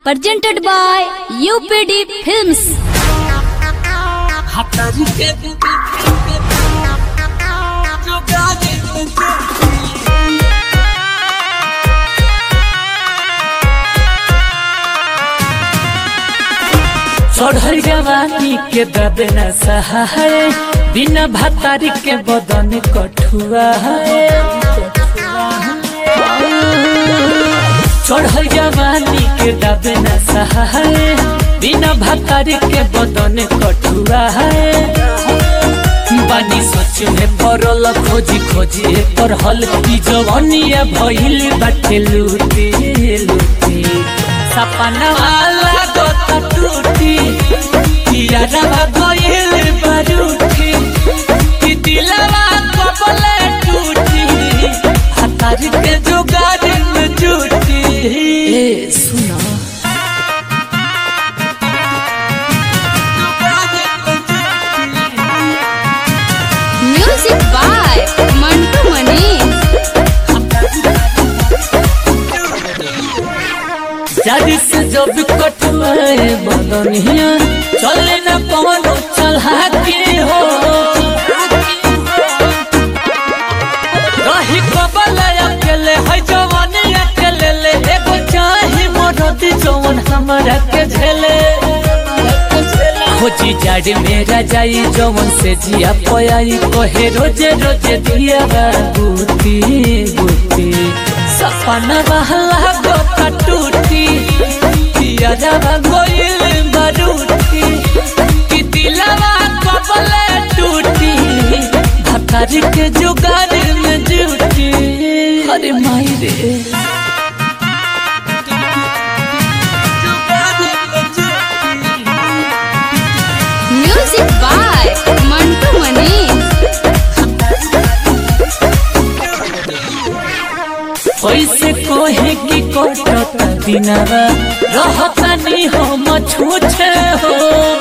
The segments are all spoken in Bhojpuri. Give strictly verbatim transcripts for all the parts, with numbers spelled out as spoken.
presented by U P D Films. चढ़ल जवानी के दबे न सहाय, बिना भतारी के बदन कठुआ है। चढ़ल जवानी के दबे न सहाय, बिना भतारी के बदन कठुआ है। बानी सोच में पड़ल खोजी खोजी पर हल की जवानिया भइल बाटे लूटी लूटी। सपना वाला गोता टूटी, यारवा गइल बारूठी, कि दिलवा कबले टूटी, हतारी के जुगाड़ में जुटी। ए सुना Music by Mantu Manish. जादी से जब कटवाए बदनिया, चले न पवन चला के हो। रही कबल अकेले है जवानी अकेले ले, एगो चाही मरद जवन हमरा के झेले। खोजी जाड़ी मेरा जाई जवन से जिया पयाई, कहे रोजे रोजे दिया बूती बूती। सपना वाला गोता टूटी, यारवा गइल बारूठी, कि दिलवा कबले टूटी, भतारी के जुगाड़ में जुटी। अरे माई रे Music by Mantu Manish. पैसे कोहे की कोटता दिनवा, रहता नहीं हम छूछे हो।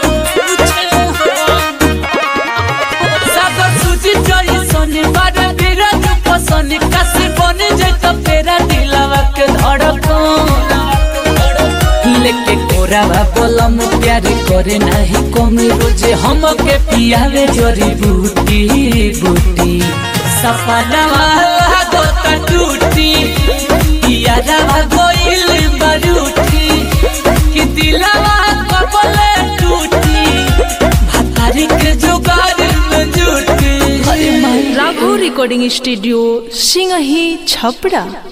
सागर सूजी जोई सोनी बार बिरज पसंद, कसी बने जैता तेरा दिलवा के धड़कन। लेके कोरावा बोलम प्यार करे नहीं कमी, रोजे हमके पियावे जड़ी बूटी बूटी। सपना वाला गोता टूटी, यारवा गइल बारूठी, कि दिलवा कबले टूटी, भतारी के जुगाड़ में जुटी। Raghav recording studio Singhi Chhapra.